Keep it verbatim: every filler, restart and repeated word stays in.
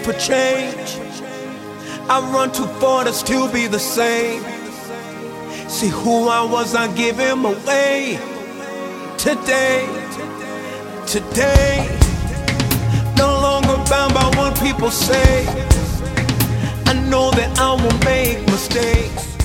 for change. I run too far to still be the same. See who I was, I give him away. Today, today, no longer bound by what people say. I know that I will make mistakes.